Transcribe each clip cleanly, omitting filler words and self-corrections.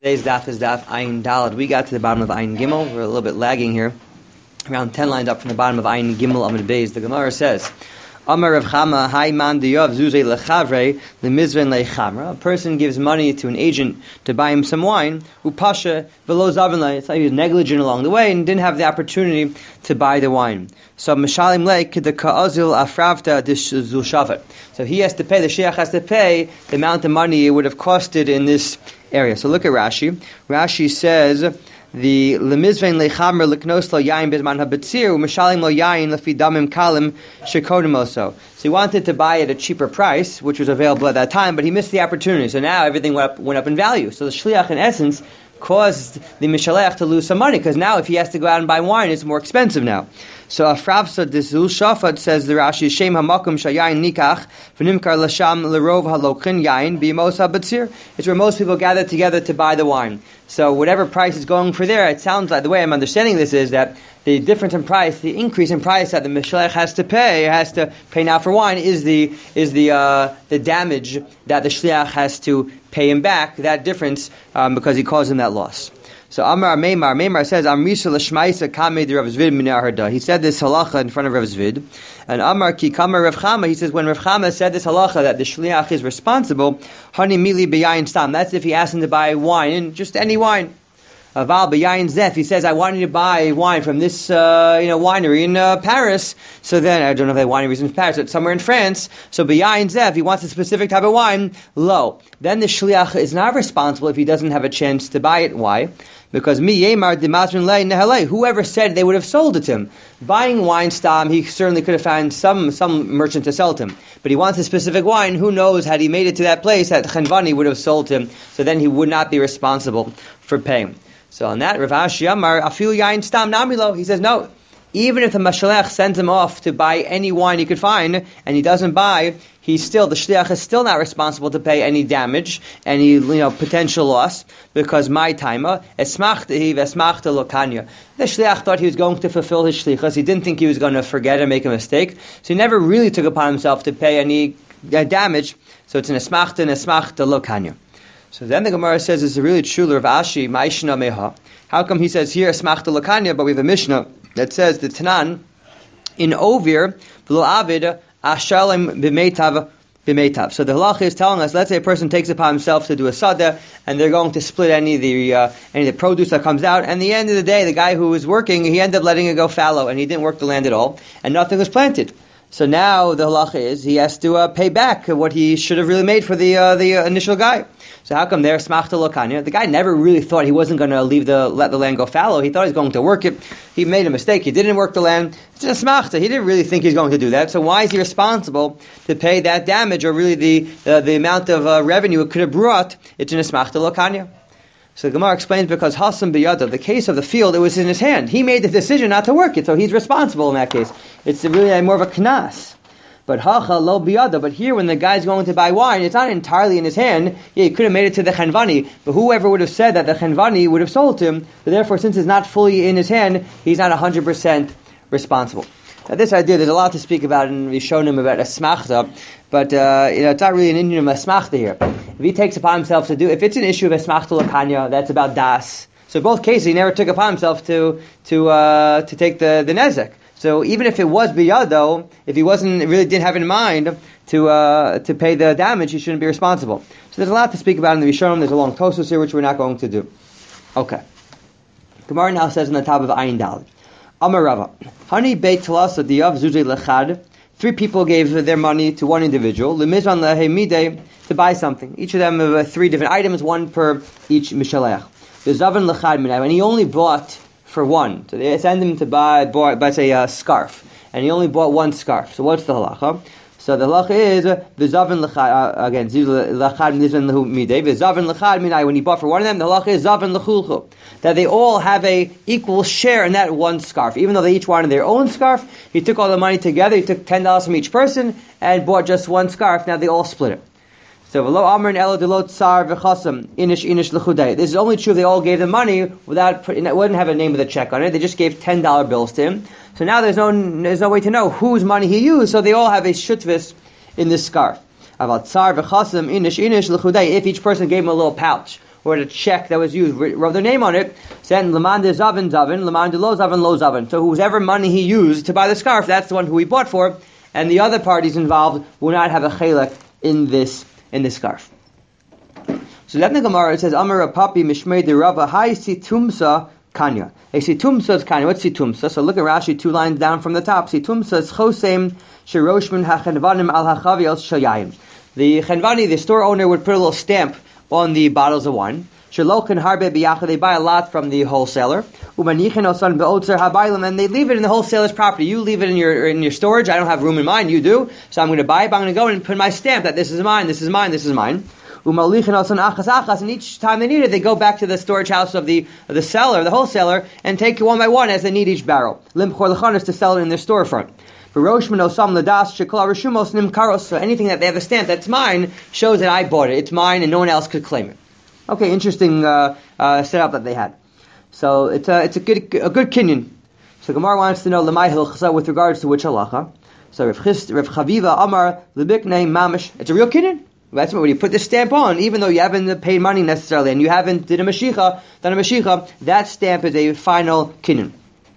Today's daf is daf Ayin Dalad. We got to the bottom of Ayin Gimel. We're a little bit lagging here. Around 10 lines up from the bottom of Ayin Gimel Amud Beis. The Gemara says, Amar Rav Chama, Hai man diyav zuzei lechavre lemizven lechamra. A person gives money to an agent to buy him some wine, upasha velo zavin le. It's like he was negligent along the way and didn't have the opportunity to buy the wine. So mishalim le k'de ka'azil afravta dishzul shavat. So he has to pay, the sheiach has to pay the amount of money it would have costed in this area. So look at Rashi. Rashi says, the lemizvein lechamer leknos lo yain bizman habetzir u'mishalim lo yain lefi damim kalim shekodim oso. So he wanted to buy at a cheaper price, which was available at that time, but he missed the opportunity. So now everything went up in value. So the shliach, in essence, caused the mishalech to lose some money, because now if he has to go out and buy wine, it's more expensive now. So Afravsa Dizul Shafat says the Rashi, Shem Hamakum Shayayin Nikach V'nimkar Lasham Lerov Halokhin Yain B'Yemos HaBatzir. It's where most people gather together to buy the wine. So whatever price is going for there, it sounds like, the way I'm understanding this is that the difference in price, the increase in price that the mishalech has to pay now for wine is the damage that the shliach has to pay him back, that difference, because he caused him that loss. So Amar Meimar says, Amrisa l'shmaisa kamei de Rav Zvid min Harda. He said this halacha in front of Rav Zvid. And Amar ki kamar Rav Chama, he says when Rav Chama said this halacha that the shliach is responsible, hani mili b'yayin stam. That's if he asked him to buy wine, and just any wine. Aval b'yayin zef. He says, I want you to buy wine from this winery in Paris. So then, I don't know if they have wineries in Paris, but somewhere in France. So b'yayin zef, he wants a specific type of wine. Lo. Then the shliach is not responsible if he doesn't have a chance to buy it. Why? Because whoever said they would have sold it to him. Buying wine stam, he certainly could have found some merchant to sell to him. But he wants a specific wine. Who knows, had he made it to that place, that Chenvani would have sold to him. So then he would not be responsible for paying. So on that, Rav Ashi Amar, Afilu yain stam namilo. He says, no. Even if the mashalech sends him off to buy any wine he could find, and he doesn't buy, the shliach is still not responsible to pay any damage, any potential loss, because my timer esmachta vesmachta lokanya. The shliach thought he was going to fulfill his shlichus. He didn't think he was going to forget or make a mistake, so he never really took upon himself to pay any damage. So it's an esmachta lokanya. So then the Gemara says, it's really true, Rav Ashi, ma'ishna meha. How come he says here esmachta lokanya, but we have a Mishnah that says the Tanan in Ovir v'lo avid ashalim b'meitav. So the halacha is telling us, let's say a person takes it upon himself to do a sada, and they're going to split any of the produce that comes out, and at the end of the day, the guy who was working, he ended up letting it go fallow, and he didn't work the land at all, and nothing was planted. So now the halacha is he has to pay back what he should have really made for the initial guy. So how come there smachta lokanya? The guy never really thought he wasn't going to let the land go fallow. He thought he was going to work it. He made a mistake. He didn't work the land. It's a smachta. He didn't really think he's going to do that. So why is he responsible to pay that damage, or really the amount of revenue it could have brought? It's in a smachta lokanya. So the Gemara explains, because Hasam biyada, the case of the field, it was in his hand. He made the decision not to work it, so he's responsible in that case. It's really more of a knas. But hacha lo biyada. But here, when the guy's going to buy wine, it's not entirely in his hand. Yeah, he could have made it to the chenvani, but whoever would have said that the chenvani would have sold to him. So therefore, since it's not fully in his hand, he's not 100% responsible. Now, this idea, there's a lot to speak about, and we've shown him about asmachta, but it's not really an Indian of asmachta here. If he takes upon himself to do, if it's an issue of asmachta lakanya, that's about das. So in both cases, he never took upon himself to take the nezek. So even if it was biyado, if he didn't have in mind to pay the damage, he shouldn't be responsible. So there's a lot to speak about in the Rishonim. There's a long Tosfos here, which we're not going to do. Okay. Gemara now says on the top of Ayin Daled, Amar Rava, Hani beit talasa diyav zuzei lechad. 3 people gave their money to one individual, lemizan lehemidei, to buy something. Each of them have 3 different items, one per each mishalech. The zavan lechad minay, and he only bought for one. So they send him to buy say a scarf, and he only bought one scarf. So what's the halacha? So the halacha is v'zavan lechad again. Lechad nizvan lehu midei v'zavan lechad minay. When he bought for one of them, the halacha is zavan lechulchu, that they all have a equal share in that one scarf. Even though they each wanted their own scarf, he took all the money together. He took $10 from each person and bought just one scarf. Now they all split it. So v'lo amrin elo delot tsar v'chasam inish lechudei. This is only true if they all gave the money without it wouldn't have a name of the check on it. They just gave $10 bills to him. So now there's no way to know whose money he used. So they all have a shutvis in this scarf. Aval tsar v'chasam inish lechudei. If each person gave him a little pouch or the check that was used, wrote their name on it, said Laman de Zavin Zavin, Laman de Lo Zavin Lo Zavin. So whoever money he used to buy the scarf, that's the one who he bought for, and the other parties involved will not have a chelek in this scarf. So then the Gemara says, Amar Papi Mishmei de Rava Hai Situmsa Kanya. A Situmsa is Kanya. What's Situmsa? So look at Rashi 2 lines down from the top. Situmsa is Chosem Shiroshman HaChenvanim Al HaChavi El Shayayim. The Chenvani, the store owner, would put a little stamp on the bottles of wine. Shalokan Harbe Biyacha, they buy a lot from the wholesaler. Umanichin Osan Be'otzer Habaylam, and they leave it in the wholesaler's property. You leave it in your storage. I don't have room in mine. You do. So I'm going to buy it, but I'm going to go and put my stamp that this is mine, this is mine, this is mine. Umalichin Osan Achas Achas, and each time they need it, they go back to the storage house of the seller, the wholesaler, and take it one by one as they need each barrel. Limchor Lechanis, to sell it in their storefront. So anything that they have a stamp that's mine shows that I bought it. It's mine and no one else could claim it. Okay, interesting setup that they had. So it's a good kinyan. So Gemara wants to know Lemay Hilchasa with regards to which halacha. So Rav Chaviva Amar Lebiknei Mamish. It's a real kinyan. That's when you put the stamp on, even though you haven't paid money necessarily and you haven't done a mashicha, that stamp is a final kinyan.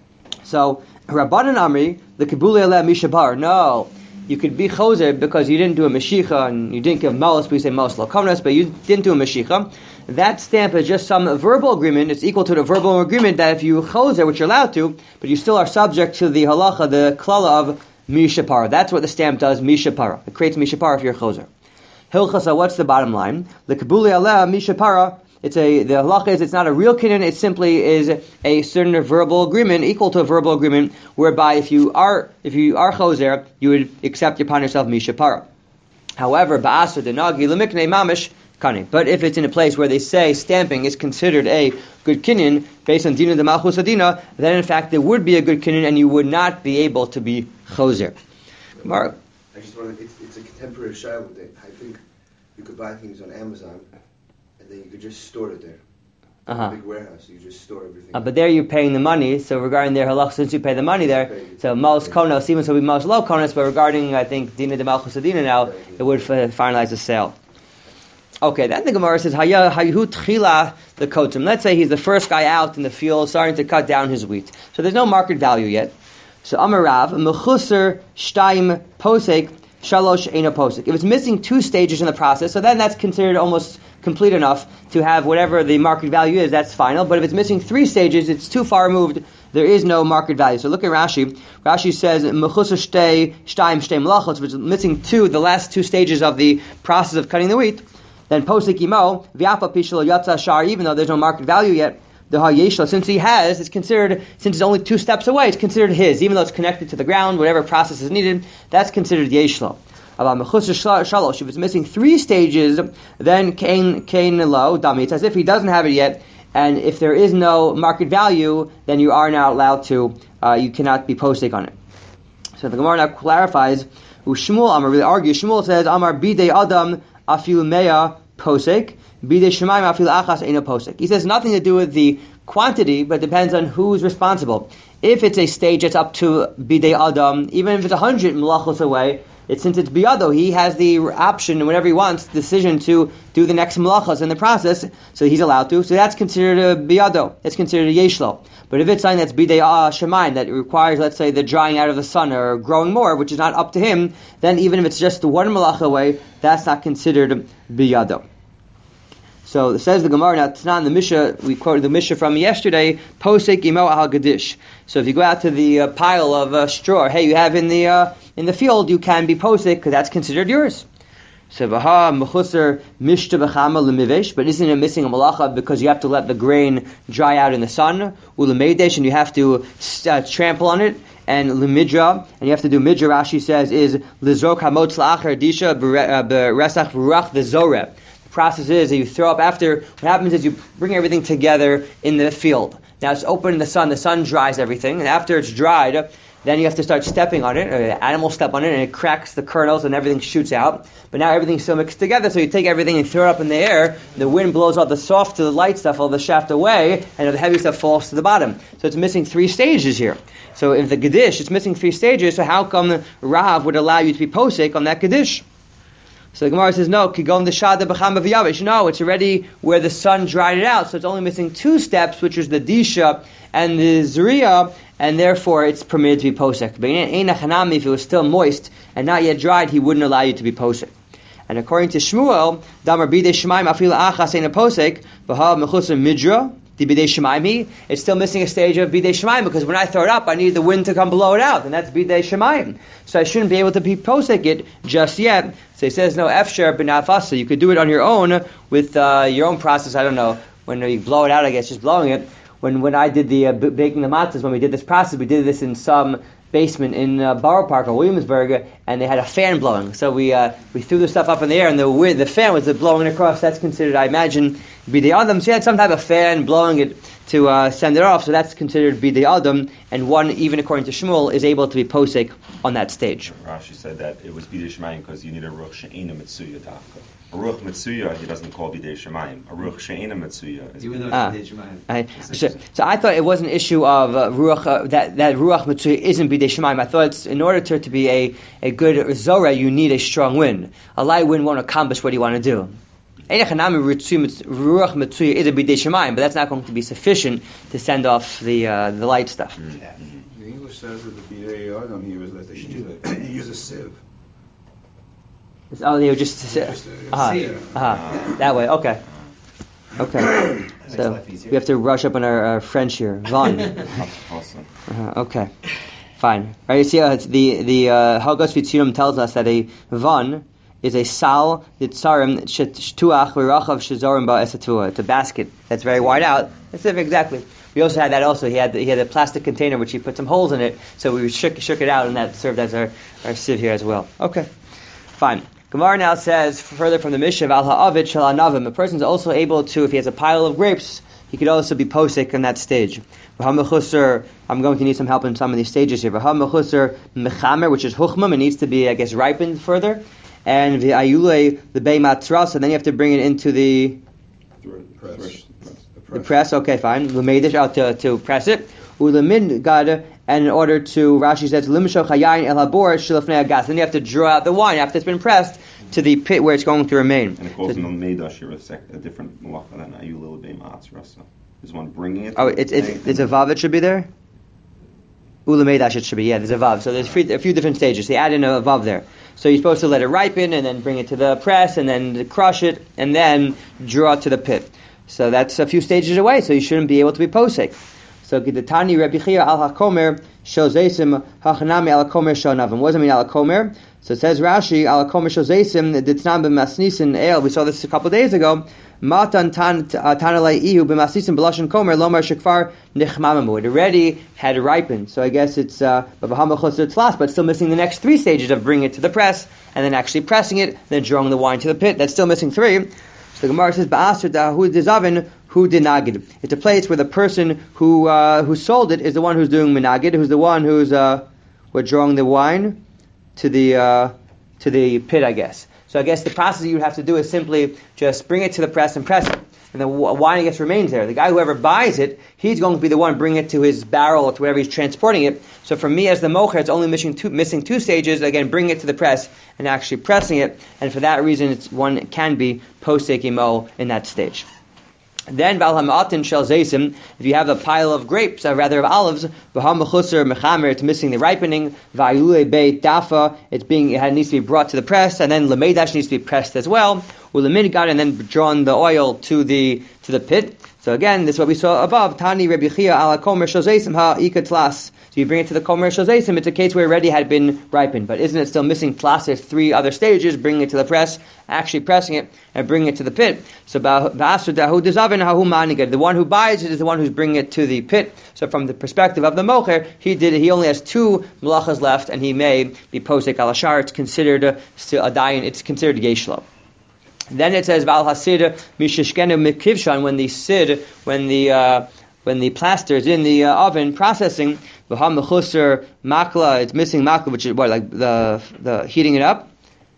So Rabbanan Amri, the Kibuli Aleh Mishabar. No, you could be choser because you didn't do a mashicha and you didn't give malos, we say malos lokomnas, but you didn't do a mashicha. That stamp is just some verbal agreement. It's equal to the verbal agreement that if you choser, which you're allowed to, but you still are subject to the halacha, the klala of mishapara. That's what the stamp does, mishapara. It creates mishapara if you're choser. Hilchasa, what's the bottom line? The Kibuli Aleh Mishapara. The halacha is it's not a real kinyan, it simply is a certain verbal agreement, equal to a verbal agreement, whereby if you are choser, you would accept upon yourself mishapara. However, ba'asr denagi lemiknei mamish kani. But if it's in a place where they say stamping is considered a good kinyan, based on dina de malchus adina, then in fact there would be a good kinyan and you would not be able to be choser. I just want to, it's a contemporary shaila. I think you could buy things on Amazon and then you could just store it there. A big warehouse, you just store everything. But there you're paying the money, so regarding their halach, since you pay the money there, so most konos, even so we most low konos, but regarding, I think, dina de malchus adina now, it would finalize the sale. Okay, then the Gemara says, Hayahu tchila the kotim. Let's say he's the first guy out in the field, starting to cut down his wheat. So there's no market value yet. So Amarav, mechusser shtaim posek, shalosh eino posek. If it's missing 2 stages in the process, so then that's considered almost complete enough to have whatever the market value is, that's final. But if it's missing 3 stages, it's too far removed, there is no market value. So look at Rashi. Rashi says, mechusser shtaim shtei melachos, which is missing 2, the last 2 stages of the process of cutting the wheat. Then posek imo, v'apa pishlo yatsa shar, even though there's no market value yet, the ha-yeshlo, since he has, it's considered, since it's only 2 steps away, it's considered his, even though it's connected to the ground, whatever process is needed, that's considered yeshlo. About mechusser shalosh, if it's missing 3 stages, then kain lo dami. It's as if he doesn't have it yet, and if there is no market value, then you are not allowed to, you cannot be posek on it. So the Gemara now clarifies, Shmuel Amar really argues, Shmuel says, Amar bidei adam afil mea posek, bidei shemayim afil achas eino posek. He says nothing to do with the quantity, but depends on who's responsible. If it's a stage that's up to bidei adam, even if it's 100 melachos away, since it's biyado, he has the option whenever he wants, decision to do the next melachos in the process, so he's allowed to. So that's considered a biyado. That's considered a yeshlo. But if it's something that's bidei shemayim, that requires, let's say, the drying out of the sun or growing more, which is not up to him, then even if it's just 1 melach away, that's not considered biyado. So it says the Gemara, now it's not in the Mishnah, we quoted the Mishnah from yesterday, posek imo al gadish. So if you go out to the pile of straw, hey, you have in the field, you can be posek, because that's considered yours. So vaha mechusar mishta b'chama l'mivesh, but isn't it missing a malacha because you have to let the grain dry out in the sun, u'lemeidesh, and you have to trample on it, and l'midra, and you have to do midra, Rashi says, is l'zok hamotz la'achar disha b'resach v'ruach v'zoreh. Process is that you throw up after, what happens is you bring everything together in the field. Now it's open in the sun dries everything, and after it's dried, then you have to start stepping on it, or the animals step on it, and it cracks the kernels and everything shoots out. But now everything's still mixed together, so you take everything and throw it up in the air, the wind blows all the soft to the light stuff, all the shaft away, and the heavy stuff falls to the bottom. So it's missing 3 stages here. So if the Gedish is missing 3 stages, so how come Rav would allow you to be posek on that Gedish? So the Gemara says, no, Kigon the Shada B'cham V'yavish. No, it's already where the sun dried it out, so it's only missing 2 steps, which is the Disha and the Zriya, and therefore it's permitted to be posek. But if it was still moist and not yet dried, he wouldn't allow you to be posek. And according to Shmuel, Damar Bidei Shemaim Afil Achas Ein Posek, V'ha Mechusar Midra, the Bidei Shemaim, it's still missing a stage of Bidei Shemaim, because when I throw it up, I need the wind to come blow it out, and that's Bidei Shemaim. So I shouldn't be able to be posek it just yet. So he says, no, Efsher B'nafasa, you could do it on your own with your own process. I don't know, when you blow it out, I guess, just blowing it. When I did the baking the matzahs, when we did this process, we did this in some basement in Borough Park or Williamsburg, and they had a fan blowing. So we threw the stuff up in the air, and the fan was blowing it across. That's considered, I imagine, bidei adam. So you had some type of fan blowing it to send it off. So that's considered bidei adam, and one, even according to Shmuel, is able to be posek on that stage. Rashi said that it was bidei shemayim because you need a ruch she'ena mitzuya dafka. A ruch mitzuya he doesn't call bidei shemayim. A ruch she'ena mitzuya is even though it's bidei shemayim. So I thought it was an issue of ruach that ruach mitzuya isn't bidei shemayim. I thought it's, in order to be a good zora, you need a strong wind. A light wind won't accomplish what you want to do. Ruach mitzuya is a bidei shemayim, but that's not going to be sufficient to send off the light stuff. Yeah. The English says that the bidei adam here is that they should use a sieve. Oh, they were just that way. Okay. So we have to rush up on our French here. Von. Okay. Fine. Right. You see, the Hagos Vitzirum tells us that a von is a sal ditzarim shtuach v'rachav shezorim ba'esatua. It's a basket that's very wide out. That's it, exactly. We also had that. Also, he had a plastic container which he put some holes in it, so we shook it out, and that served as our sieve here as well. Okay. Fine. Gemara now says, further from the Mishnah, Al ha'avid shel anavim, a person's also able to, if he has a pile of grapes, he could also be posek in that stage. I'm going to need some help in some of these stages here. Mechamer, which is huchmam, it needs to be, I guess, ripened further. And the ayule, the bei matras, and then you have to bring it into the press. Okay, fine. L'meidish, out to press it. Ulemin gada, and in order to, Rashi says, Limisho chayayin el habor shilafnei agas. Then you have to draw out the wine after it's been pressed to the pit where it's going to remain. And it calls Meidash a different malacha than Ayul Bei Ma'atzrasa. There's one bringing it. Oh, it's a vav. It should be there. Ulameidash, it should be. Yeah, there's a vav. So there's a few different stages. They add in a vav there. So you're supposed to let it ripen and then bring it to the press and then crush it and then draw it to the pit. So that's a few stages away. So you shouldn't be able to be posek. So Gidetani Rabbi Chia al Hakomer shozesim hachanami al Hakomer shonavim. What does it mean al Hakomer? So it says Rashi al Hakomer shozesim ditnam b'masnisin el. We saw this a couple of days ago. Matan tanalei ihu b'masnisin b'lashon komer lomar shekfar nichmamamu. It already had ripened. So I guess it's but still missing the next 3 stages of bringing it to the press and then actually pressing it, then drawing the wine to the pit. That's still missing 3. So the Gemara says ba'asr dahu dizavin. Who dinagid? It's a place where the person who sold it is the one who's doing minagid, who's the one who's we're drawing the wine to the pit, I guess. So I guess the process you would have to do is simply just bring it to the press and press it, and the wine I guess remains there. The guy whoever buys it, he's going to be the one bringing it to his barrel or to wherever he's transporting it. So for me as the mocher, it's only missing 2 stages. Again, bring it to the press and actually pressing it, and for that reason, one can be posek imo in that stage. Then if you have a pile of grapes, rather of olives, it's missing the ripening. It needs to be brought to the press, and then lemeidash needs to be pressed as well. And then drawn the oil to the pit. So again, this is what we saw above. Tani Rabbi Chia ala komer shozesim ha ikatlas. So you bring it to the komer shozesim. It's a case where it already had been ripened, but isn't it still missing tlas? There's 3 other stages: bringing it to the press, actually pressing it, and bringing it to the pit. So the one who buys it is the one who's bringing it to the pit. So from the perspective of the mocher, he only has 2 malachas left, and he may be posek al ashar. It's considered a dayan. It's considered yeshlo. Then it says Val Hasid Mishishkenu Mikivshan, when the plaster is in the oven processing, V'ham Mechusar Makla, it's missing Makla, which is what, like the heating it up?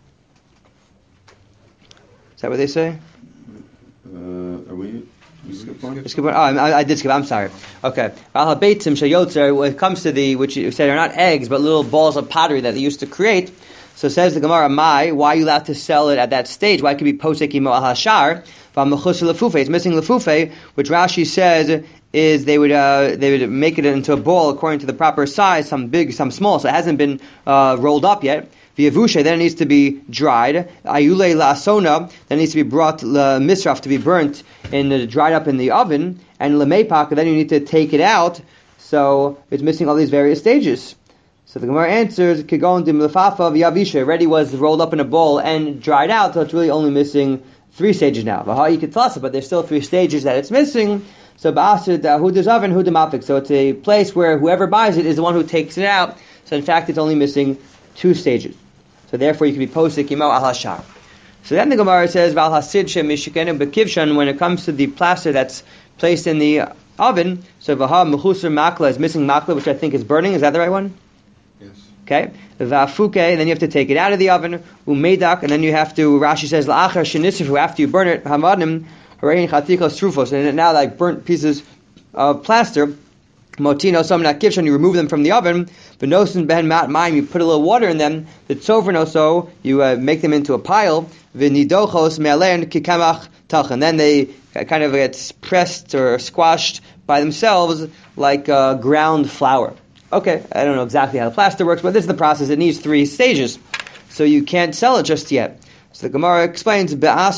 Is that what they say? Are we skip one? I did skip. I'm sorry. Okay. Val Habeitzim Shayotzer. When it comes to which you said are not eggs, but little balls of pottery that they used to create. So says the Gemara, why are you allowed to sell it at that stage? Why could be posek imo al hashar? It's missing lefufe, which Rashi says is they would make it into a ball according to the proper size, some big, some small, so it hasn't been rolled up yet. V'yavushe, then it needs to be dried. Ayule la'asona, then it needs to be brought misraf, to be burnt and dried up in the oven. And lemepak, then you need to take it out. So it's missing all these various stages. So the Gemara answers, Kigon dim lefafa v'yavishe, already was rolled up in a bowl and dried out, so it's really only missing 3 stages now. But there's still 3 stages that it's missing. So so it's a place where whoever buys it is the one who takes it out. So in fact, it's only missing 2 stages. So therefore, you can be posik imo al hashar. So then the Gemara says, Val hasid shemishkenu bekivshan, when it comes to the plaster that's placed in the oven. So vaha mechusar makla is missing makla, which I think is burning. Is that the right one? Yes. Okay. Vafuke, and then you have to take it out of the oven. Umedak, and then you have to. Rashi says la'achar shenisrifu, after you burn it. Hamadim harein chatikos trufos, and now like burnt pieces of plaster. Motino somna kivshan, you remove them from the oven. Benosin ben mat mayim, you put a little water in them. The tzovernoso, you make them into a pile. V'nidochos me'alein kikamach tach, and then they kind of get pressed or squashed by themselves like ground flour. Okay, I don't know exactly how the plaster works, but this is the process. It needs 3 stages, so you can't sell it just yet. So the Gemara explains,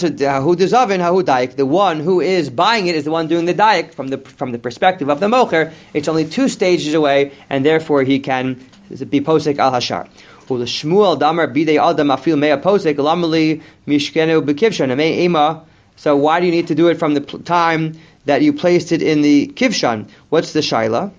the one who is buying it is the one doing the daik from the perspective of the mocher. It's only 2 stages away, and therefore he can be posek al hashar. So why do you need to do it from the time that you placed it in the kivshan? What's the shaila?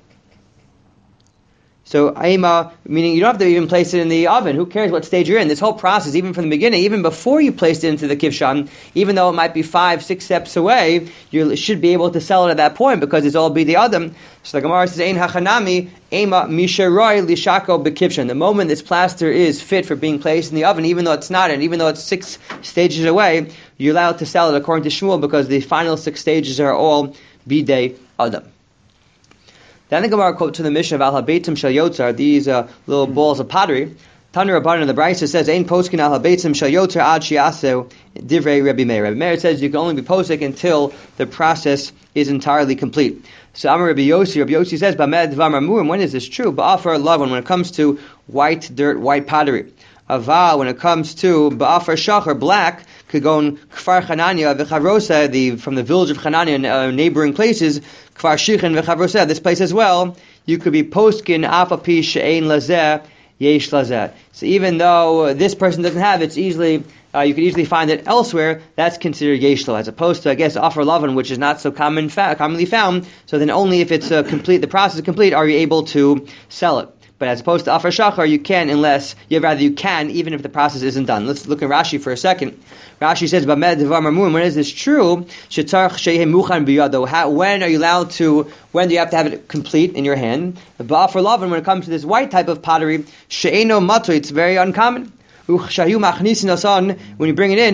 So aima, meaning you don't have to even place it in the oven. Who cares what stage you're in? This whole process, even from the beginning, even before you placed it into the kivshan, even though it might be 5-6 steps away, you should be able to sell it at that point because it's all bidi adam. So the Gemara says, Ein hachanami ema misharoi lishako bekivshan. The moment this plaster is fit for being placed in the oven, even though it's not, and even though it's 6 stages away, you're allowed to sell it according to Shmuel because the final 6 stages are all bidei adam. Then the Gemara quotes to the Mishnah of Al Habeitzim Shel Yotzar, these little balls of pottery. Tanur Rabbanan in the Brisa says, Ein poskin al Habeitzim Shel Yotzar ad shiaseu divrei Rabbi Meir. Rabbi Meir says you can only be posik until the process is entirely complete. So Amar Rabbi Yossi says, Bamed Dvar Mamurim, when is this true? Ba'afar Lavan, when it comes to white dirt, white pottery. Aval, when it comes to Ba'afar Shachar, black, Kagon Kfar Chananya v'Chavrosa, from the village of Chananya and neighboring places, Kfar Shichin v'Chavrosa, this place as well, you could be poskin afapi she'ein lazeh yesh lazeh. So even though this person doesn't have it, it's easily you could easily find it elsewhere. That's considered yeshlo, as opposed to, I guess, afar lavan, which is not so commonly found. So then only if it's complete, the process is complete, are you able to sell it. But as opposed to Afar Shachar, you can, you can, even if the process isn't done. Let's look at Rashi for a second. Rashi says, when is this true? When are you allowed to, when do you have to have it complete in your hand? But for Lavan, when it comes to this white type of pottery, it's very uncommon. When you bring it in,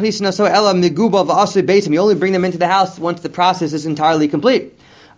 you only bring them into the house once the process is entirely complete.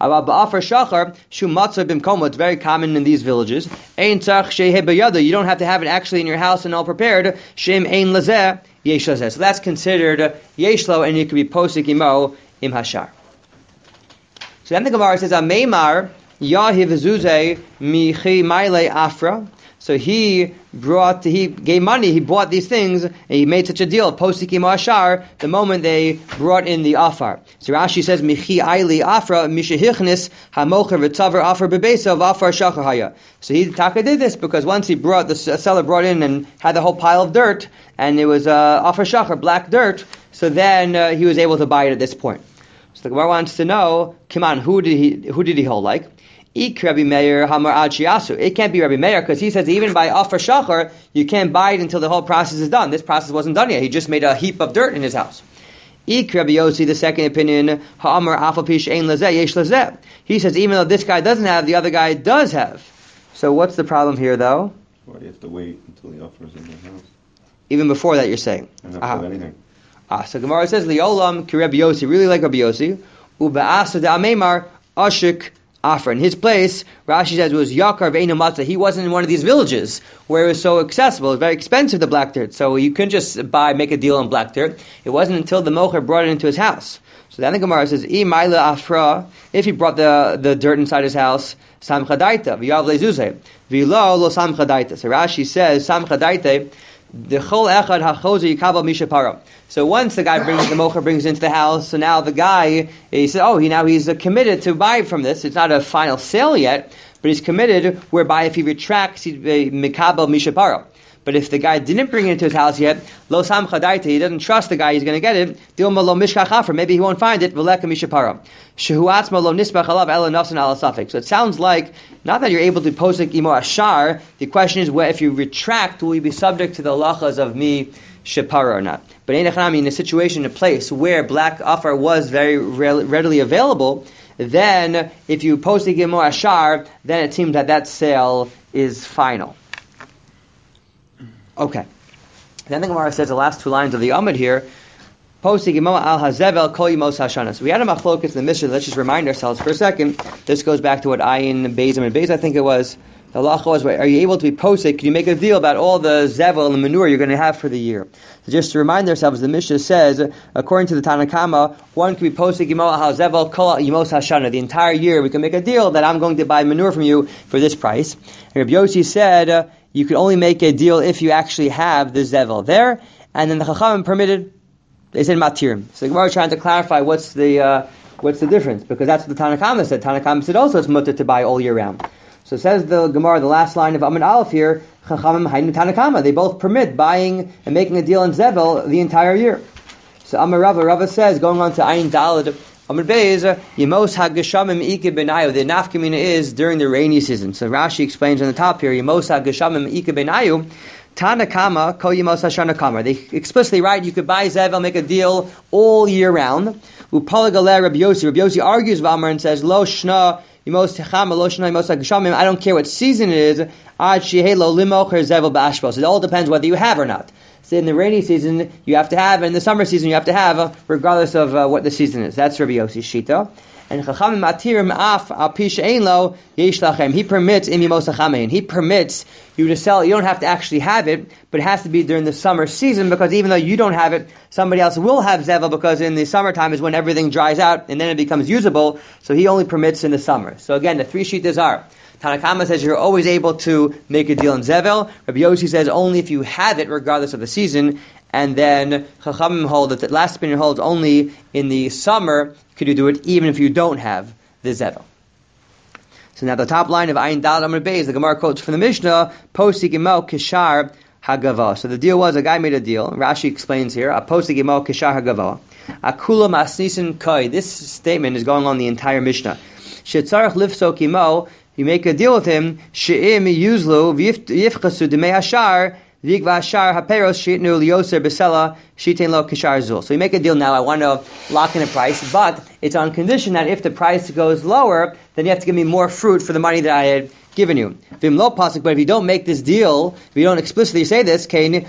It's very common in these villages. You don't have to have it actually in your house and all prepared. So that's considered yeshlo, and you can be posik imo im hashar. So then the Gemara says, Ameimar yahiv zuze michi maile afra. So he gave money, he bought these things, and he made such a deal, posik imo hashar, the moment they brought in the afar. So Rashi says, Michi aili afra, mishehichnis, hamocher v'tzavar afar bebesav, afar shachar haya. So he Taka did this because once the seller brought in and had the whole pile of dirt, and it was afar shachar, black dirt, so then he was able to buy it at this point. So the Gemara wants to know, come on, who did he hold like? Rabbi Meir Hamar Ad Shiasu. It can't be Rabbi Meir because he says even by Afar Shachar you can't buy it until the whole process is done. This process wasn't done yet. He just made a heap of dirt in his house. Rabbi Yossi, the second opinion, Ha'amar Afapish Ein Lazeh Yesh Lazeh. He says even though this guy doesn't have, the other guy does have. So what's the problem here though? Well, you have to wait until the offer is in the house. Even before that, you're saying. And not put anything. So Gemara says Liolam Ki Rabbi Yossi, really like Rabbi Yossi. Ube'asa de Ameimar Ashik Afra. In his place, Rashi says it was Yakar Ve'enu Matzah. He wasn't in one of these villages where it was so accessible. It was very expensive, the black dirt. So you couldn't just make a deal on black dirt. It wasn't until the Mocher brought it into his house. So then the Gemara says, Afra, if he brought the dirt inside his house, Samcha Daita, V'yav Le'zuzeh, V'lo lo Samcha Daita. So Rashi says, Samcha Daita, the Chol Echad HaChozer Yikabel Mishapara. So once the guy the Mocher brings it into the house, so now the guy, he said, he's committed to buy from this. It's not a final sale yet, but he's committed, whereby if he retracts, he'd be Mikabel Mishapara. But if the guy didn't bring it into his house yet, lo samcha daita, he doesn't trust the guy he's going to get it, dilma lo mishkach afra, maybe he won't find it, v'leka mishapara. Shehu atzma lo nisbach alav ela nafsan ala safek. So it sounds like, not that you're able to posek imo ashar, the question is, if you retract, will you be subject to the halachas of mi shapara or not? But in a situation, a place where black afar was very readily available, then if you posek imo ashar, then it seems that sale is final. Okay. Then the Gemara says the last two lines of the Amud here, Posik Imo al Hazevel Kol Yimos Hashanas. We had a machlokas in the Mishnah. Let's just remind ourselves for a second. This goes back to what Ayin Beis and Beis, I think it was. The halacha was, are you able to be posik? Can you make a deal about all the zevel and the manure you're going to have for the year? So just to remind ourselves, the Mishnah says, according to the Tanakama, one can be posik Imo al Hazevel Kol Yimos Hashana. The entire year we can make a deal that I'm going to buy manure from you for this price. And Rabbi Yossi said, you could only make a deal if you actually have the zevel there, and then the Chachamim permitted. They said matirim. So the Gemara is trying to clarify what's the difference, because that's what the Tanakama said. Tanakama said also it's mutter to buy all year round. So it says the Gemara, the last line of Amud Aleph here, Chachamim Hainu Tanakama. They both permit buying and making a deal in zevel the entire year. So Amar Rava says, going on to Ayin Daled Amud Beis, Yemos HaGeshamim Ike Benayu. The nafkamina is during the rainy season. So Rashi explains on the top here, Yemos HaGeshamim Ike Benayu, Tanakama Ko Yemos Hashana Kamar. They explicitly write you could buy zevel, make a deal all year round. Upalagaleh Rabbi Yossi. Rabbi Yossi argues with Amar and says, Lo Shna Yemos Techama, Lo Shna Yemos HaGeshamim. I don't care what season it is. Ad Shehelo Limocher Zevel Ba'ashbos. So it all depends whether you have or not. So in the rainy season, you have to have, and in the summer season, you have to have, regardless of what the season is. That's Rabbi Yossi's Shita. And Chachamim Matirim Af Al Pish Ein Lo Yesh Lachem. He permits Imimos Chamein. He permits you to sell. You don't have to actually have it, but it has to be during the summer season, because even though you don't have it, somebody else will have zevel, because in the summertime is when everything dries out and then it becomes usable. So he only permits in the summer. So again, the three shitas are: Tanakama says you're always able to make a deal in zevel. Rabbi Yossi says only if you have it, regardless of the season. And then Chachamim hold that the last opinion holds only in the summer could you do it, even if you don't have the zevel. So now the top line of Ayin Daled Amud Beis, the Gemara quotes from the Mishnah, Posik Imo Kishar Hagava. So the deal was, a guy made a deal. Rashi explains here, a Posik Imo Kishar Hagava. Akula Masnisin Koi. This statement is going on the entire Mishnah. Shetzarach Lifsok Imo. You make a deal with him. She'im Yuzlu Yifchasu Demei Hashar. So you make a deal now, I want to lock in a price, but it's on condition that if the price goes lower, then you have to give me more fruit for the money that I had given you. But if you don't make this deal, if you don't explicitly say this, then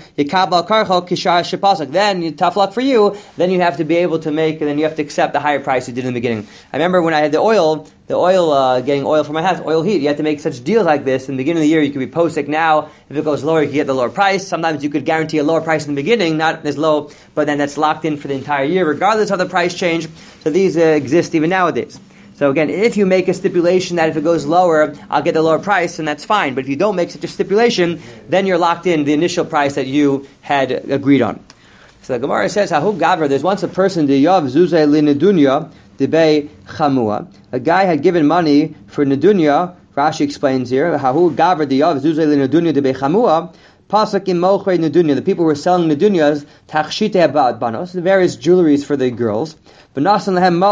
tough luck for you, then you have to be able to make, and then you have to accept the higher price you did in the beginning. I remember when I had the oil, getting oil for my house, oil heat, you had to make such deals like this. In the beginning of the year, you could be posik now. If it goes lower, you can get the lower price. Sometimes you could guarantee a lower price in the beginning, not as low, but then that's locked in for the entire year, regardless of the price change. So these exist even nowadays. So again, if you make a stipulation that if it goes lower, I'll get the lower price, and that's fine. But if you don't make such a stipulation, then you're locked in the initial price that you had agreed on. So the Gemara says, Hahu Gavra, there's once a person, the Yav Zuzay li Nedunya, Debei Chamua. A guy had given money for Nedunya, Rashi explains here, Hahu Gavra, the Yav Zuzay li Nedunya, Debei Chamua, Pasakim Mochei Nedunya. The people were selling Nedunyas, Tachshite Abad Banos, the various jewelries for the girls. He wanted,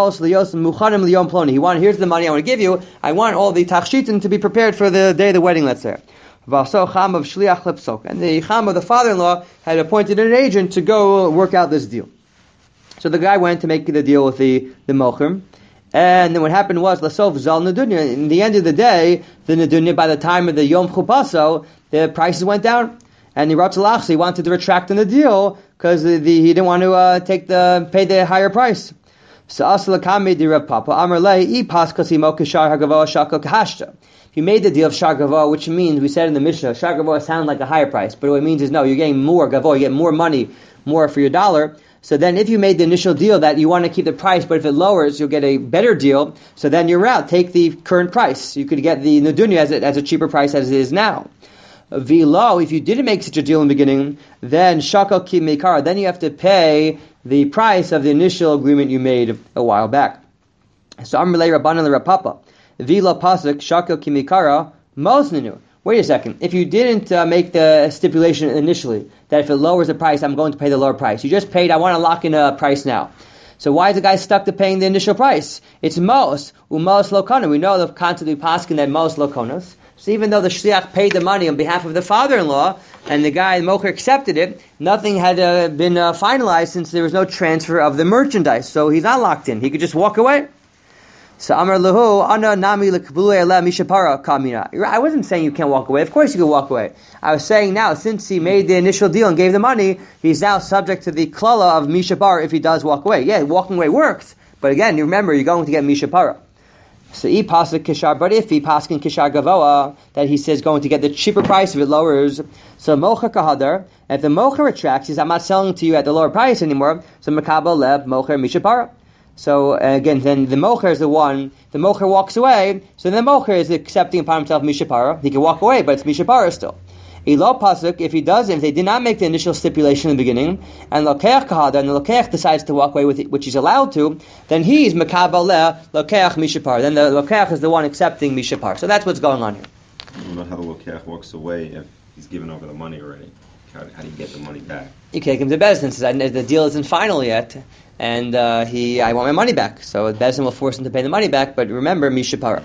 here's the money I want to give you. I want all the tachshitin to be prepared for the day of the wedding, let's say. And the Cham of the father-in-law had appointed an agent to go work out this deal. So the guy went to make the deal with the mochim. And then what happened was, Lasov Zal Nedunya. In the end of the day, the Nedunya, by the time of the Yom Chupaso, the prices went down. And the Ratzalachs, wanted to retract on the deal because he didn't want to pay the higher price. So asalakami di Rav Papa Amar Lei paskasimo kishar hagavoa shakal kahashta. If you made the deal of shar gavoa, which means we said in the Mishnah, shar gavoa sounds like a higher price, but what it means is no, you're getting more gavoa, you get more money, more for your dollar. So then if you made the initial deal that you want to keep the price, but if it lowers, you'll get a better deal, so then you're out. Take the current price. You could get the Nadunya as a cheaper price as it is now. V'lo, if you didn't make such a deal in the beginning, then shakal ki meikara, then you have to pay the price of the initial agreement you made a while back. So Amrlei Rabbanan Rapapa, V'lo pasuk shakal ki meikara mosninu. Wait a second. If you didn't make the stipulation initially that if it lowers the price, I'm going to pay the lower price. You just paid, I want to lock in a price now. So why is the guy stuck to paying the initial price? It's mos, umos lokona. We know the concept of paskin that mos lokonos. So even though the shliach paid the money on behalf of the father-in-law, and the guy, the mocher, accepted it, nothing had been finalized since there was no transfer of the merchandise. So he's not locked in. He could just walk away. So Amar Lahu, Ana Nami Lekbulu Ela Mishapara Kamina. I wasn't saying you can't walk away. Of course you can walk away. I was saying now, since he made the initial deal and gave the money, he's now subject to the klala of Mishapara if he does walk away. Yeah, walking away works. But again, you remember, you're going to get Mishapara. So he pasuk kishar, but if he paskin kishar gavoa, that he says going to get the cheaper price if it lowers. So mocher kahadar, if the mocher retracts, he says I'm not selling to you at the lower price anymore. So makabel lev mocher Mishapara. So again, then the mocher is the one. The mocher walks away. So then the mocher is accepting upon himself mishapara. He can walk away, but it's mishapara still. Elo pasuk, if he doesn't, if they did not make the initial stipulation in the beginning, and lokeach kahada, and the lokeach decides to walk away with it, which he's allowed to, then he's mekabel le lokeach mishapara. Then the lokeach is the one accepting mishapara. So that's what's going on here. I don't know how the lokeach walks away if he's given over the money already. How do you get the money back? You take him to Bezdin and says, the deal isn't final yet, and I want my money back. So Bezdin will force him to pay the money back, but remember, Mishapara.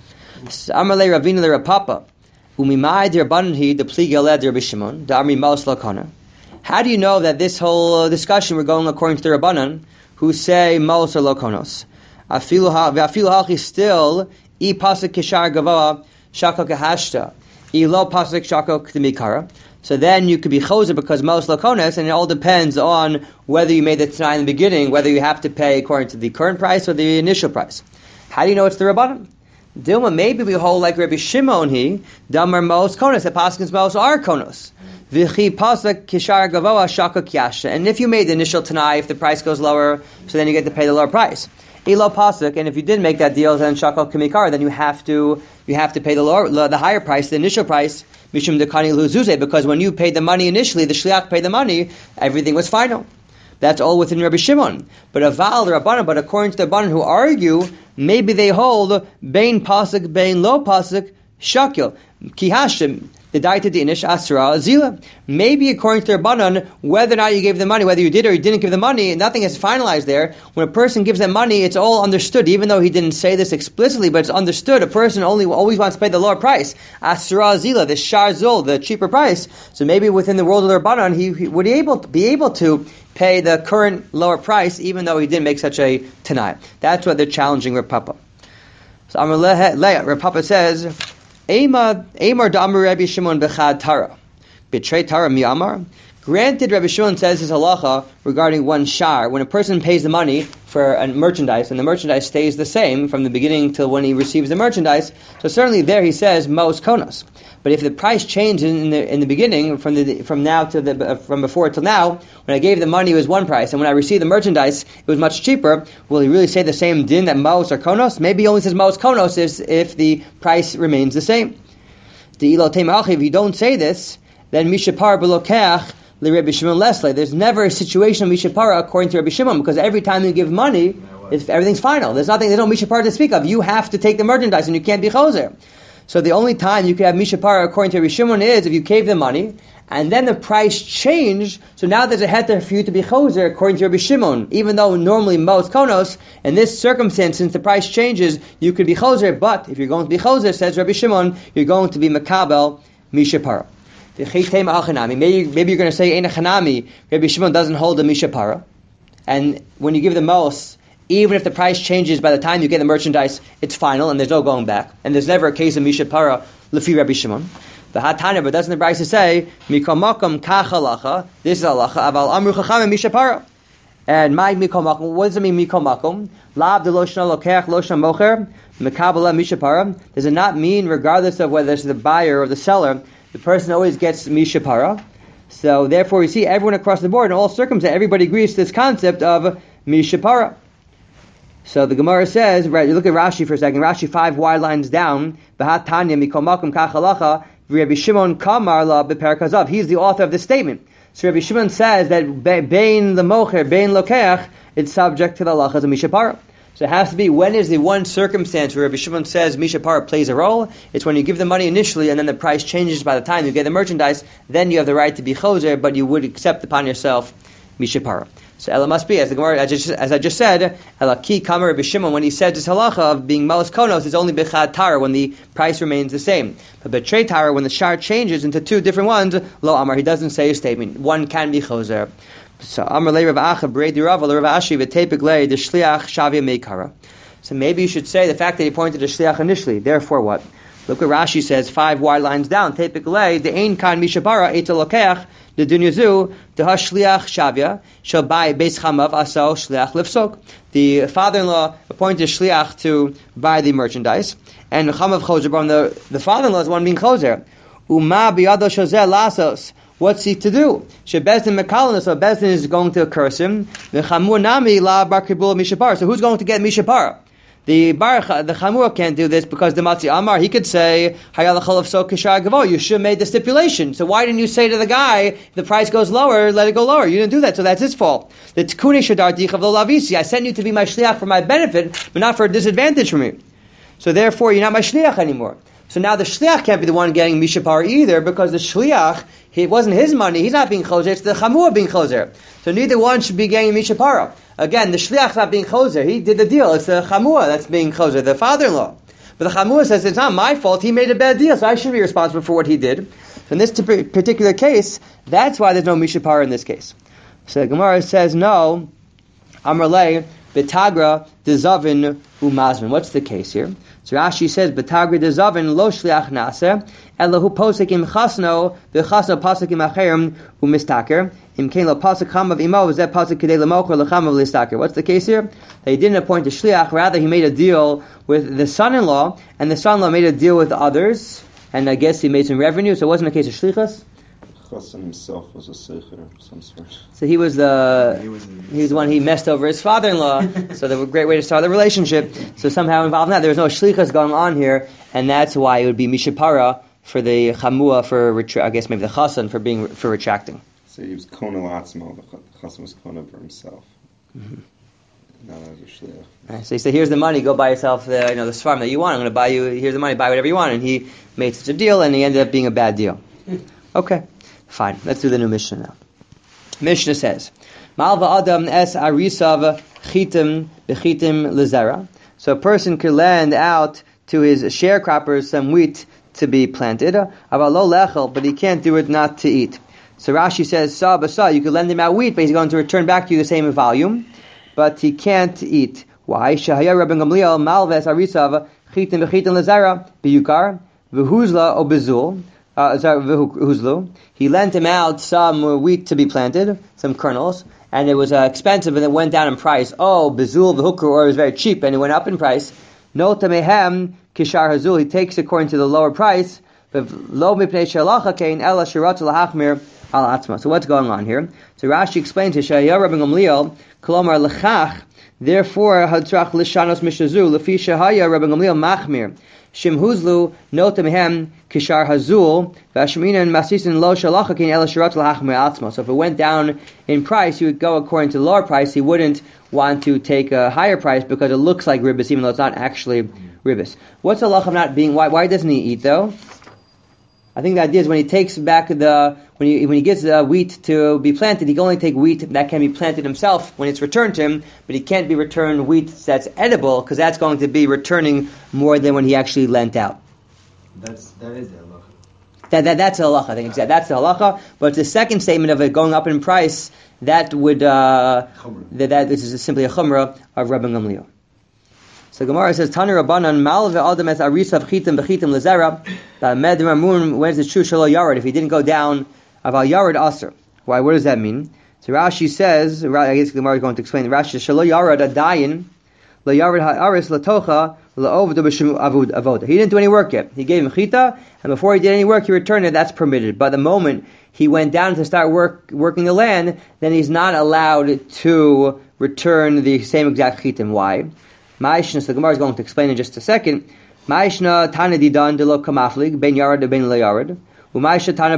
Amalei Ravina le Rapapa, Umimai dir Banhi the Pligale dir Bishimon, Darmi Maus Lakana. How do you know that this whole discussion we're going according to the Rabbanan, who say Maus or Lokonos? Afilu hachi still, I pasuk kishar gavoa, shakal kahashta, I lo pasuk shakal k'demikara. So then you could be choser because most lakonis, and it all depends on whether you made the t'nai in the beginning, whether you have to pay according to the current price or the initial price. How do you know it's the Rabbanan? Dilma, maybe we hold like Rabbi Shimon he, damar most konos, the paskins most are konos. V'chi pasak kishar gavoa shaka kyasha. And if you made the initial t'nai, if the price goes lower, so then you get to pay the lower price. Elo pasuk, and if you did make that deal, then shakal kamikar, then you have to pay the higher price, the initial price, mishum dekani luzuze, because when you paid the money initially, the shliach paid the money, everything was final. That's all within Rabbi Shimon. But aval the Rabbanan, but according to the Rabbanan who argue, maybe they hold bein pasuk, bein lo pasuk, shakil kihashim. The daita dinish asra zila. Maybe according to Rabbanan, whether or not you gave the money, whether you did or you didn't give the money, nothing is finalized there. When a person gives them money, it's all understood, even though he didn't say this explicitly, but it's understood. A person always wants to pay the lower price. Asra zila, the shar zul, the cheaper price. So maybe within the world of the Rabbanan, he would be able to pay the current lower price, even though he didn't make such a tanai. That's what they're challenging Rav Papa. So Rav Papa says, Amar da'amar Rabbi Shimon bechad tara. Betray tara mi amar. Granted, Rabbi Shimon says his halacha regarding one shar, when a person pays the money for a merchandise, and the merchandise stays the same from the beginning till when he receives the merchandise, so certainly there he says mos konos. But if the price changed in the beginning, from before till now, when I gave the money it was one price, and when I received the merchandise it was much cheaper, will he really say the same din that mos or konos? Maybe he only says mos konos if the price remains the same. If you don't say this, then mishapar belokeach Rabbi Shimon Leslie. There's never a situation of Mishapara according to Rabbi Shimon, because every time you give money, everything's final. There's no Mishapara to speak of. You have to take the merchandise and you can't be choser. So the only time you can have Mishapara according to Rabbi Shimon is if you gave the money and then the price changed, so now there's a heter for you to be choser according to Rabbi Shimon. Even though normally most konos, in this circumstance, since the price changes, you could be choser, but if you're going to be choser, says Rabbi Shimon, you're going to be makabel Mishapara. Maybe you're going to say Ein Chanami. Rabbi Shimon doesn't hold the Mishapara, and when you give the mos, even if the price changes by the time you get the merchandise, it's final and there's no going back, and there's never a case of Mishapara lefi Rabbi Shimon. The Hatana, but doesn't the Brisa say Mikol Makom Kach Halacha? This is Halacha. Aval Amru Chachamim Mishapara. And my mikol makom, what does it mean mikol makom? Lav de loshna lokech loshna mocher mekabala mishapara. Does it not mean regardless of whether it's the buyer or the seller, the person always gets mishapara? So therefore we see everyone across the board in all circumstances, everybody agrees to this concept of mishapara. So the Gemara says, right, you look at Rashi for a second, Rashi 5 wide lines down, B'hat Tanya mikol makom kach halacha, Rabbi Shimon kamar la b'perek hazav. He's the author of this statement. So Rabbi Shimon says that bein the mocher, bein lokeach, it's subject to the halachas of mishapara. So it has to be, when is the one circumstance where Rabbi Shimon says mishapara plays a role? It's when you give the money initially and then the price changes by the time you get the merchandise, then you have the right to be choser, but you would accept upon yourself mishapara. So Ella must be, as the Gemara, as I just said, Ella ki kamer Rabbi Shimon, when he said this halacha of being malas konos, it's only bechad tara when the price remains the same. But betrei tara, when the shar changes into two different ones, lo amar, he doesn't say a statement. One can be choser. So amar le Rav Acha brei Rav Ashi v'tepik le the shliach shavia meikara. So maybe you should say the fact that he pointed to shliach initially. Therefore, what? Look what Rashi says 5 wide lines down. Tepik le the ein kan mishapara etel lokeach. The dunyazu the hashliach shavia shall buy beis chamav asao shliach lifsok. The father-in-law appointed a shliach to buy the merchandise, and chamav choser, the father-in-law is the one being choser. Uma biyado shozeh lasos. What's he to do? Shebezdin mekalan, so Bezdin is going to curse him. The chamur nami la bar kibul mishapar. So who's going to get mishapar? The Chamur can't do this because the Matzi Amar, he could say, you should have made the stipulation. So why didn't you say to the guy, if the price goes lower, let it go lower? You didn't do that, so that's his fault. The Tkuni Shadar Dich of the Lavisi, I sent you to be my shliach for my benefit, but not for a disadvantage for me. So therefore, you're not my shliach anymore. So now the shliach can't be the one getting mishapar either, because the shliach, it wasn't his money, he's not being choser, it's the Chamur being choser. So neither one should be getting mishapara. Again, the shliach's not being choser, he did the deal, it's the Chamur that's being choser, the father-in-law. But the Chamur says, it's not my fault, he made a bad deal, so I should be responsible for what he did. So in this particular case, that's why there's no mishapara in this case. So the Gemara says, no, Amrlei, Betagra, Dezavin, Umazmin. What's the case here? So Rashi says, Betagra Dezavin, Lo Shliach Naseh, Elahu Posek Im Chasno, V'chasno Posek Im Acherim, Umistaker, Im Kein Lo Posek Chamav Imo, V'zeh Posek Kidei Lemocher, L'chamav Listaker. What's the case here? That he didn't appoint a Shliach, rather he made a deal with the son-in-law, and the son-in-law made a deal with others, and I guess he made some revenue, so it wasn't a case of Shlichus. Chassan himself was a seicher of some sort. So he was the one he messed over his father-in-law. So that was a great way to start the relationship. So somehow involved in that, there was no shlichus going on here, and that's why it would be mishapara for the chamua I guess maybe the chassan for retracting. So he was kona latzmo. The chassan was kona for himself. Mm-hmm. Not as a shliach. Right, so he said, "Here's the money. Go buy yourself the svarm that you want. I'm going to buy you. Here's the money. Buy whatever you want." And he made such a deal, and he ended up being a bad deal. Okay. Fine, let's do the new Mishnah now. Mishnah says, Malva Adam es arisav chitim bechitim lezera. So a person could lend out to his sharecroppers some wheat to be planted, avalo lechel, but he can't do it not to eat. So Rashi says, sa basa, you could lend him out wheat, but he's going to return back to you the same volume, but he can't eat. Why? Shahaya Rabban Gamliel malva es arisav chitim bechitim lezera biyukar v'huzla o bezul. He lent him out some wheat to be planted, some kernels, and it was expensive and it went down in price. Oh, bezul v'hukru, or it was very cheap and it went up in price. No tamehem kishar hazul, he takes according to the lower price. But lo mipnei shalacha kein ela shirat lahachmir al atzma. So what's going on here? So Rashi explains to Shaya Rabban Gamliel, kolomar lechach. Therefore, hadrach lishanos mishazu lefi Shahaya Rabban Gamliel machmir. Shimhuzlu notamhem kishar hazul v'ashminan masisin lo shalacha kin ela shirat lahachmir atzma. So if it went down in price, he would go according to the lower price. He wouldn't want to take a higher price because it looks like ribbis, even though it's not actually ribbis. What's the halacha of not being? Why doesn't he eat though? I think the idea is when he takes back when he gets wheat to be planted, he can only take wheat that can be planted himself when it's returned to him, but he can't be returned wheat that's edible because that's going to be returning more than when he actually lent out. That is the halacha. That's the halacha. I think exactly that's the halacha. But the second statement of it going up in price, that would that is simply a chumrah of Rabban Gamliel. So Gemara says, Tanu Rabbanan Mal ve'adam es arisav chitim bechitim lezera. Med Ramun, when is it true shelo yared? If he didn't go down, aval yared aser. Why? What does that mean? So Rashi says, I guess the Gemara is going to explain. Rashi says, Shelo yarad adayin, lo yarad ha'aris latocha, lo ovda b'shem avoda. He didn't do any work yet. He gave him chita, and before he did any work, he returned it. That's permitted. But the moment he went down to start working the land, then he's not allowed to return the same exact chita. Why? Ma'ishna, so the Gemara is going to explain in just a second. Ma'ishna tana didan de lo kamaflig, ben yarad ben lo yarad. Why does our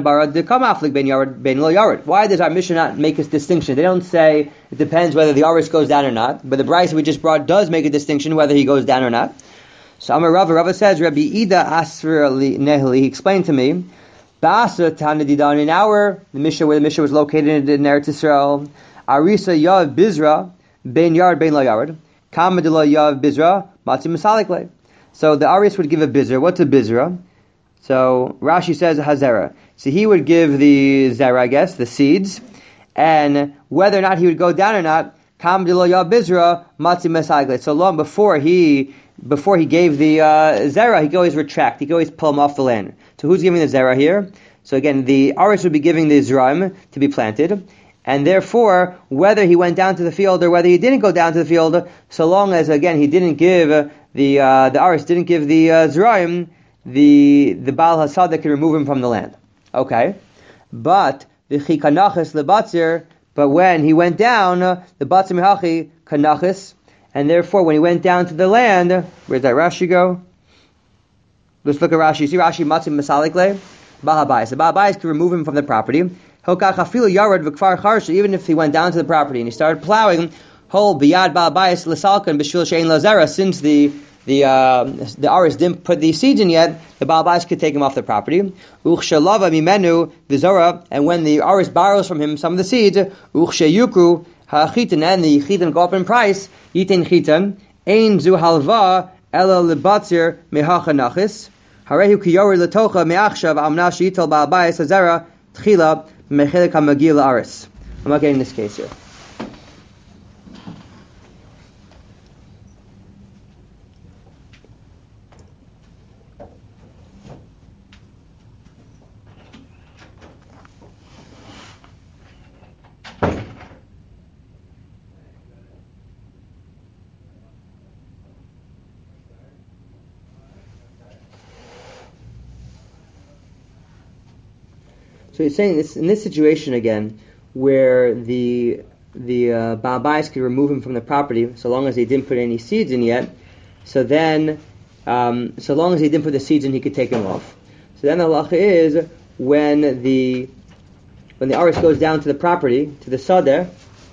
Mishnah not make this distinction? They don't say it depends whether the Aris goes down or not, but the Bryce we just brought does make a distinction whether he goes down or not. So Amar Rava says, Rabbi Ida Asfer Nehli, he explained to me, in our, the Mishnah where the Mishnah was located in Eretz Yisrael, Arisa Yav Bizra, Ben Yard, Ben Lo Yard, Kamadilla Yav Bizra, Matzi Masalikle. So the Aris would give a Bizra. What's a Bizra? So Rashi says hazera. So he would give the zera, I guess, the seeds, and whether or not he would go down or not, kam dilo ya bizra matzi mesagle. So long before he gave the zera, he could always retract. He could always pull him off the land. So who's giving the zera here? So again, the aris would be giving the zeraim to be planted, and therefore whether he went down to the field or whether he didn't go down to the field, so long as again he didn't give the aris didn't give the zeraim, the Baal Hasad that can remove him from the land. Okay. But the Chikanachis lebatzir, but when he went down, the Batzir Mihachi Kanachis, and therefore when he went down to the land, where's that Rashi go? Let's look at Rashi. See Rashi Matzim Masalikle? Bahabais. The Bahabais can remove him from the property. Even if he went down to the property and he started plowing, whole biyad Bahabais Lasalkan Bishul Shein Lazera, since the Aris didn't put the seeds in yet, the Baal Bais could take him off the property. Uchshalava mimenu v'zora, and when the Aris borrows from him some of the seeds, uchshayukru ha'chitan, and the chitan go up in price, yitin chitan, ein zu halva ela lebatzir mehacha nachis, harehu kiyori letocha meachshav amna sheyital Baal Bais hazera tchila mechelik hamagil Aris. I'm not getting this case here. So he's saying this in this situation again, where the Baal Bais could remove him from the property, so long as he didn't put any seeds in yet. So then, so long as he didn't put the seeds in, he could take him off. So then the halacha is when the Aris goes down to the property, to the Sadeh,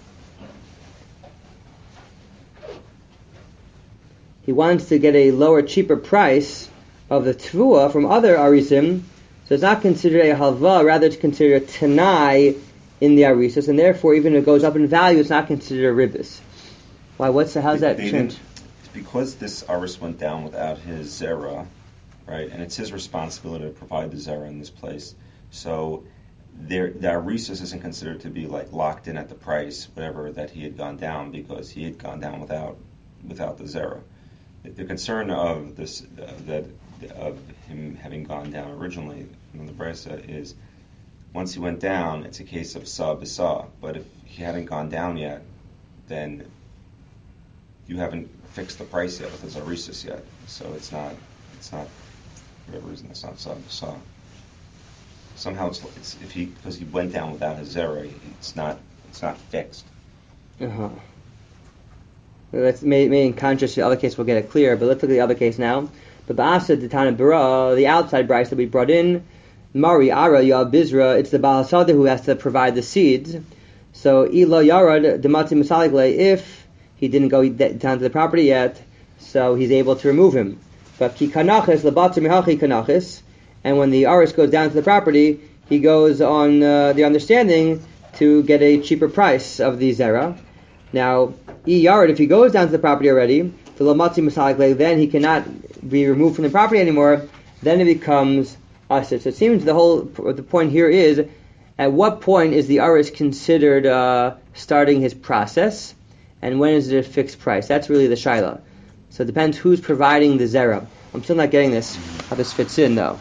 he wants to get a lower, cheaper price of the Tvua from other Arisim. So it's not considered a halva, rather it's considered a tanai in the arisus, and therefore even if it goes up in value, it's not considered a ribis. Why? How's that change? It's because this aris went down without his zera, right? And it's his responsibility to provide the zera in this place. So the arisus isn't considered to be like locked in at the price, whatever that he had gone down, because he had gone down without the zera. The concern of this of him having gone down originally in the Brisa is once he went down, it's a case of sa b'sa. But if he hadn't gone down yet, then you haven't fixed the price yet with his arisus yet. So it's not for whatever reason it's not sa b'sa. Somehow it's because he went down without his zera, it's not fixed. Uh-huh. That's maybe in contrast to the other case we'll get it clear, but let's look at the other case now. But Ba'asa Tana Bara, the outside Bryce that we brought in, Mari Ara Yav Bizra, it's the Baal Hasadeh who has to provide the seeds. So Ila Yarad Demati Masaligle, if he didn't go down to the property yet, so he's able to remove him. But Ki Kanachis Labatzer Mihachi Kanachis, and when the Aris goes down to the property, he goes on the understanding to get a cheaper price of the Zera. Now, if he goes down to the property already, the Lamatzi Masaligle, then he cannot be removed from the property anymore, then it becomes Asir. So it seems the point here is, at what point is the Aris considered starting his process, and when is it a fixed price? That's really the Shaila. So it depends who's providing the Zera. I'm still not getting this, how this fits in though.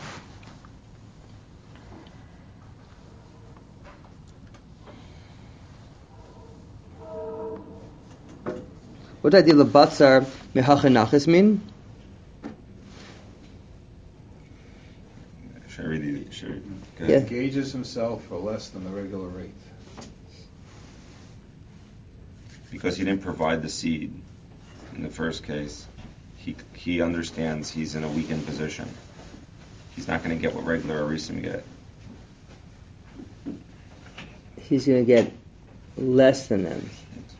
What does the batzar mehachanachis mean? Should I read the? Should I, Yeah. He gauges himself for less than the regular rate. Because he didn't provide the seed in the first case, he understands he's in a weakened position. He's not going to get what regular arisim get. He's going to get less than them.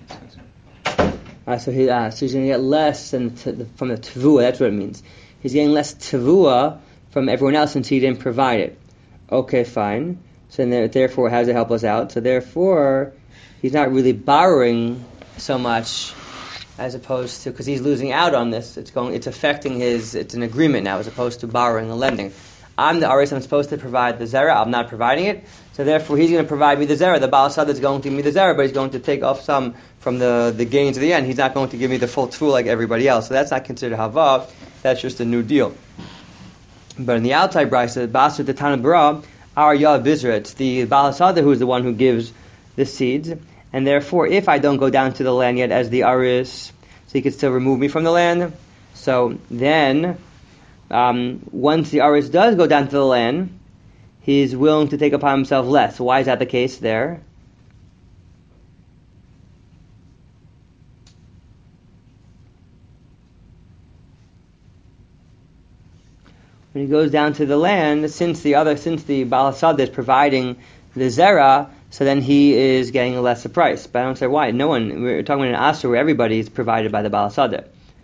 So he's going to get less than from the tavua. That's what it means. He's getting less tavua from everyone else since he didn't provide it. Okay, fine. So then, therefore, how does it help us out? So therefore, he's not really borrowing so much as opposed to, because he's losing out on this. It's affecting it's an agreement now as opposed to borrowing and lending. I'm the aris, I'm supposed to provide the zera, I'm not providing it, so therefore he's going to provide me the zera. The Baal Sada is going to give me the zera, but he's going to take off some from the gains at the end. He's not going to give me the full tfu like everybody else. So that's not considered hava, that's just a new deal. But in the outside brisa, Basar the Tana Bara, our Yah Bizra, it's the Baal Sada who is the one who gives the seeds, and therefore if I don't go down to the land yet as the aris, so he could still remove me from the land. So then, once the aris does go down to the land, he's willing to take upon himself less. So why is that the case there? When he goes down to the land, since the Baal Sada is providing the zera, so then he is getting a lesser price. But I don't say why. No one. We're talking about an asur where everybody is provided by the Baal Sada.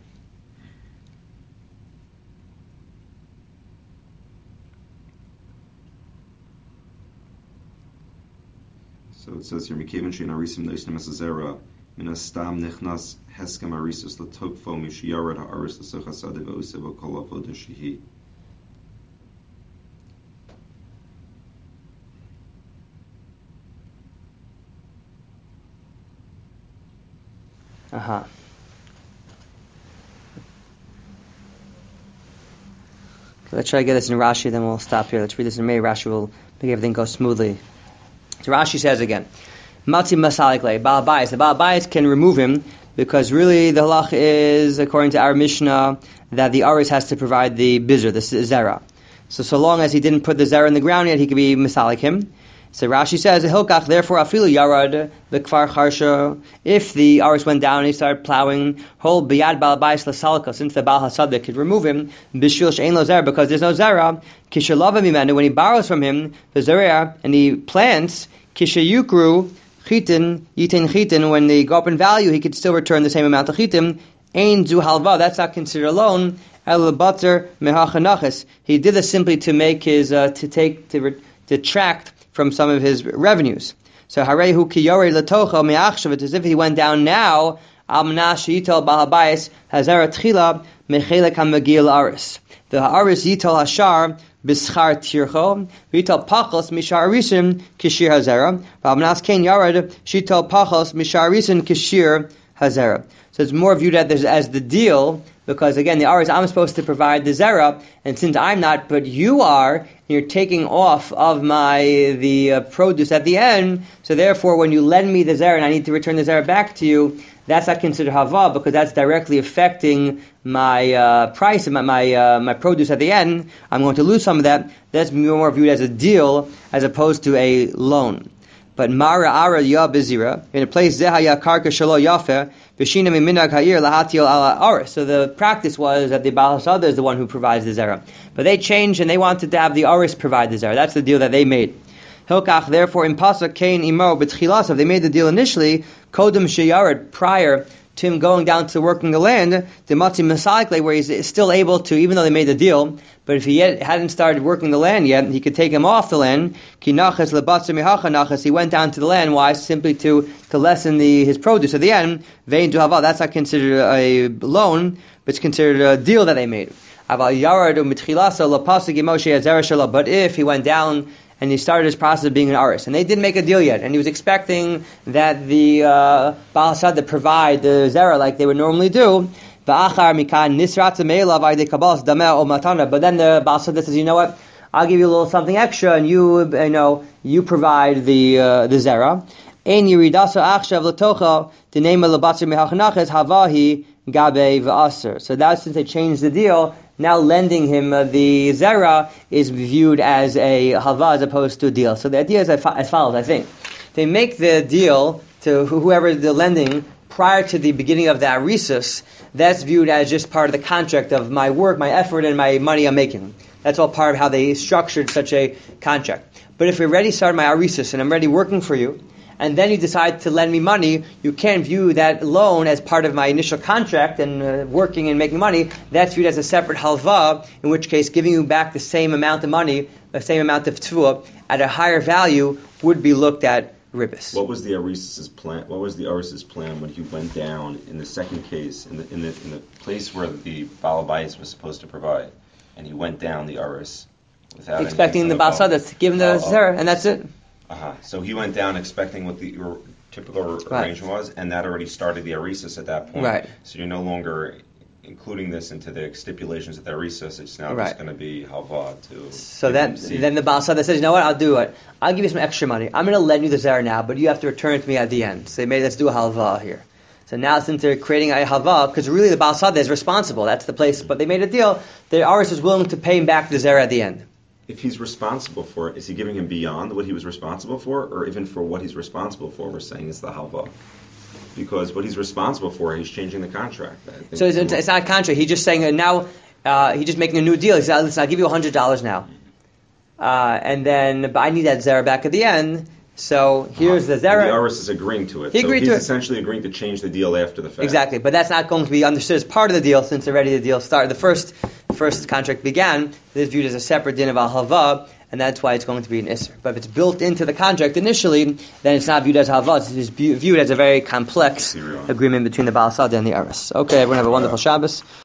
So it says here, "Mikevin shein arisim neisnem esazera min astam nechnas heskem arisus latokfo mishiyarad haaris l'sechasade ve'usevo kolafo deshihi." Let's try to get this in Rashi, then we'll stop here. Let's read this in May. Rashi will make everything go smoothly. So Rashi says again, Matzi Masalik Le, Baal Bayis. The Baal Bayis can remove him because really the halach is, according to our Mishnah, that the aris has to provide the bizr, the zera. So long as he didn't put the zera in the ground yet, he could be Masalik him. So Rashi says, Hilkach, therefore, afilu yarad b'kfar charsha. If the aris went down and he started plowing, whole biyad Baal Bayis lasalka, since the Baal Hasadeh could remove him, b'shil she'ein lo zera, because there's no zera, kishalava mimenu, when he borrows from him the zera and he plants, kishayukru chitin, yitin chitin, when they go up in value, he could still return the same amount of chitin. Ein zu halva, that's not considered a loan. El batzar mehachanachis. He did this simply to make his, to detract from some of his revenues. So harehu ki yorei latocha me'achshav, it's as if he went down now, amnash yitel Baal Bayis hazera tchila mechelek hamagil aris. The aris yitel hashar b'schar tircho, yitel pachos mishar arisim kishir hazera, amnas ken yarad shitel pachos mishar arisim kishir hazera. So it's more viewed as the deal, because again, the aris, I'm supposed to provide the zera, and since I'm not, but you are, you're taking off of the produce at the end, so therefore when you lend me the zera and I need to return the zera back to you, that's not considered hava, because that's directly affecting my price, my produce at the end. I'm going to lose some of that. That's more viewed as a deal as opposed to a loan. But Mara Ara Ya Bizira, in a place Zehaya Karka Shalo Yafer, Bishina Miminag Hayir Lahatil Ala Aris. So the practice was that the Baal Hasadeh is the one who provides the zera. But they changed and they wanted to have the Aris provide the zera. That's the deal that they made. Hilkach, therefore, in Pasuk Kain Imo B'tchilasav, they made the deal initially, Kodem Sheyared, prior to him going down to working the land, the Matzi Masalik, where he's still able to, even though they made the deal, but if he hadn't started working the land yet, he could take him off the land. Ki nachas lebatzer mihacha nachas. He went down to the land. Why? Simply to lessen his produce at the end. Vein to hava. That's not considered a loan, but it's considered a deal that they made. Aval yarad u'mitchilasa lapasig Moshe azera shalom. But if he went down and he started his process of being an aris, and they didn't make a deal yet, and he was expecting that the Baal Hasadeh provide the zera like they would normally do. But then the Baal Hasadeh says, you know what? I'll give you a little something extra, and you provide the zera. Ein yiridasa achshav l'tocha t'neima l'batzer mehachanachas havahi gabe v'aser. So that's since they changed the deal. Now lending him the zera is viewed as a hava as opposed to a deal. So the idea is as follows, I think. They make the deal to whoever they're lending prior to the beginning of the arisus. That's viewed as just part of the contract of my work, my effort, and my money I'm making. That's all part of how they structured such a contract. But if we already started my arisus and I'm already working for you, and then you decide to lend me money, you can't view that loan as part of my initial contract and working and making money. That's viewed as a separate halva, in which case giving you back the same amount of money, the same amount of tefua, at a higher value would be looked at ribis. What was the Aris's plan? What was the Aris's plan when he went down in the second case, in the place where the Balabais was supposed to provide, and he went down the Aris without expecting the Balsadas to give him the zera, and that's it. So he went down expecting what the typical arrangement was, and that already started the arisus at that point. Right. So you're no longer including this into the stipulations of the arisus. It's now just going to be halva to. So then the Balsada says, you know what? I'll do it. I'll give you some extra money. I'm going to lend you the zera now, but you have to return it to me at the end. So let's do a halva here. So now since they're creating a halva, because really the Balsada is responsible. That's the place. But they made a deal. The aris is willing to pay him back the zera at the end. If he's responsible for it, is he giving him beyond what he was responsible for, or even for what he's responsible for? We're saying it's the halva, because what he's responsible for, he's changing the contract. So it's not a contract. He's just saying now he's just making a new deal. He said, "Listen, I'll give you $100 now, but I need that zera back at the end." So here's the zera. And the aris is agreeing to it. He's essentially agreeing to change the deal after the fact. Exactly, but that's not going to be understood as part of the deal since already the deal started. The first contract began. It is viewed as a separate din of al-halva, and that's why it's going to be an isser. But if it's built into the contract initially, then it's not viewed as halva. It's viewed as a very complex agreement between the Baal Sada and the Aris. Okay, everyone have a wonderful Shabbos.